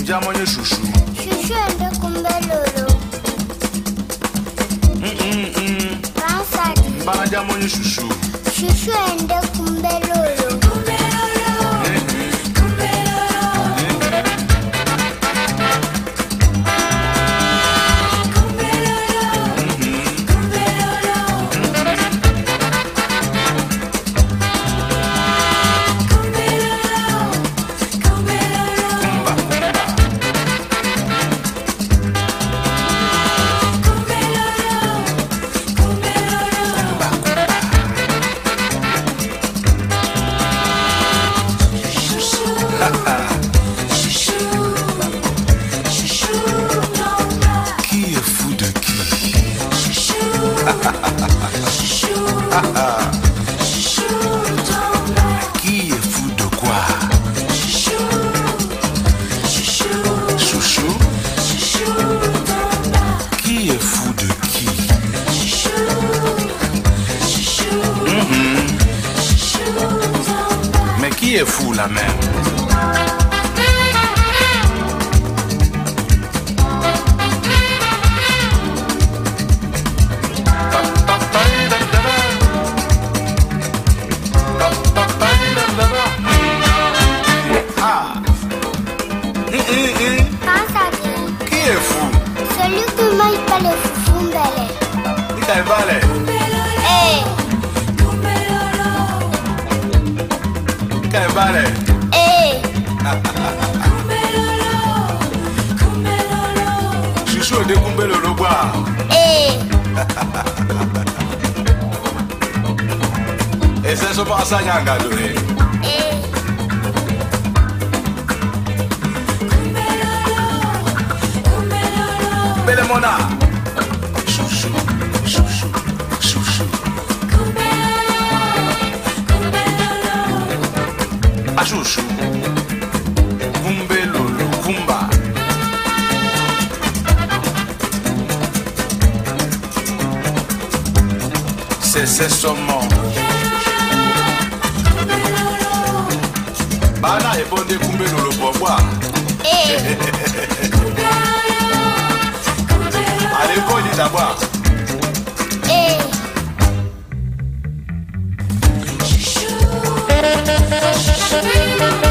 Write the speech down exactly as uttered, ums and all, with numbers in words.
Jamonye chouchou. Chouchou ende kumbelolo. Mm mm mm. Ransadi. Mbana jamonye chouchou. Chouchou ende kumbelolo. Qui est fou de quoi? Chouchou. Qui est fou de qui? Mm-hmm. Mais qui est fou la même? Qui est fou? Celui qui mange pas les foufoumbele. Qui est balai? Eh, Qui est balai? eh. Chouchou de kumbelo lo bois. Eh. Et c'est ce passage à Gadoué. Eh. Belemona. Chouchou, chouchou, chouchou. Ah chouchou. Kumbelolo, kumba. C'est c'est seulement. Bana et bonne kumbelolo pour boire. Eh. Allez, quoi dit d'abord? Eh. Chouchou.